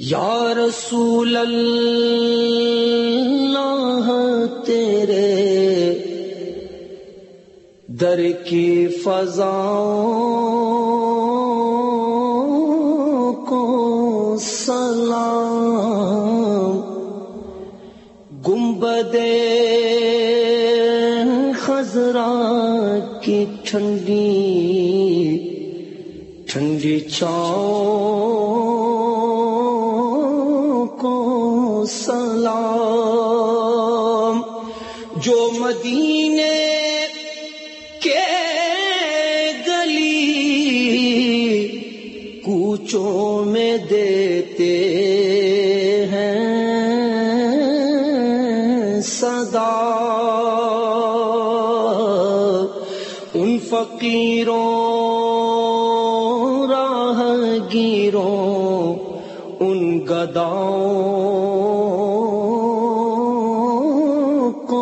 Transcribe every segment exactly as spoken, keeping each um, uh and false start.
یا رسول اللہ تیرے در کی فضاؤں کو سلام، گنبد خضرا کی ٹھنڈی ٹھنڈی چھاؤں کو سلام، جو مدینے کے گلی کوچوں میں دیتے ہیں صدا، ان فقیروں راہ گیروں ان گداؤں کو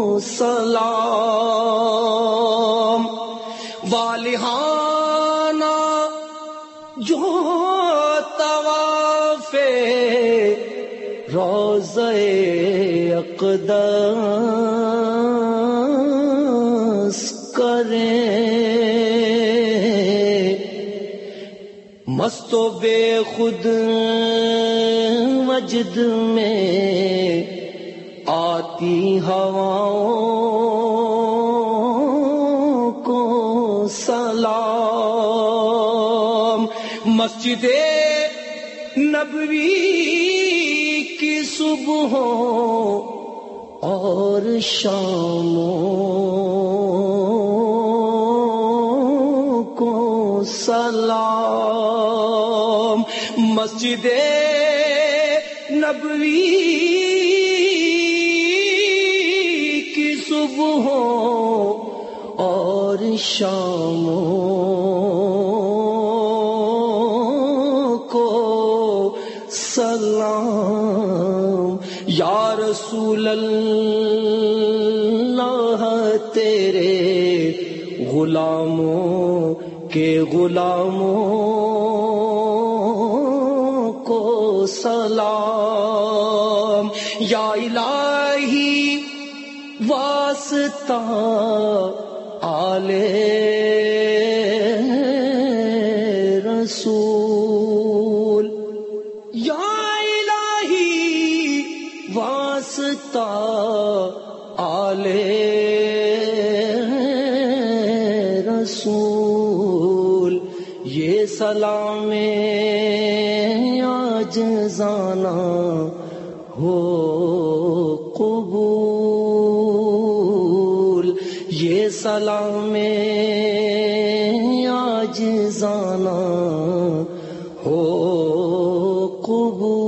سلام، والہانہ جو طواف روضہ اقدس کریں، مست و بے خود وجد میں آتی ہواؤں کو سلام، مسجد نبوی کی صبحوں اور شاموں کو سلام، مسجد نبوی کی صبحوں اور شاموں کو سلام، یا رسول اللہ تیرے غلاموں کے غلاموں کو سلام، یا الہی واسطہ آل رسول، یا الہی واسطہ آل رسول، یہ سلام عاجزانہ ہو قبول، یہ سلام عاجزانہ ہو قبول۔